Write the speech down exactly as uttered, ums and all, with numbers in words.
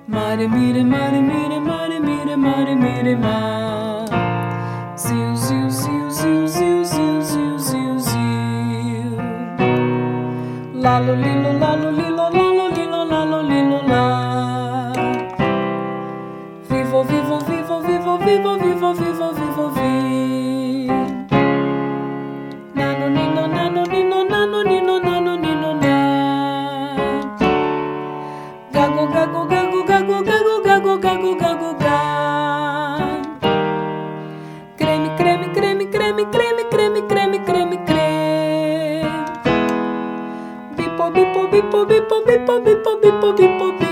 Mare, mire, mare, mire, mare, mire, mare, mire, ma. Ziu, ziu, ziu, ziu, ziu, ziu, ziu, ziu, ziu. Lalo, lilo, lalo, lilo, lalo, lilo, lalo, lilo, la. Vivo, vivo, vivo, vivo, vivo, vivo, vivo, vivo, vi. Nano, nino, nano, nino, nano, nino, nano, nino, na. Gago, gago, gago, gago, gago, gago, gago, gago, ga. Creme, creme, creme, creme, creme, creme, creme, creme, creme. Bipo, bipo, bipo, bipo, bipo, bipo, bipo, bipo, bipo.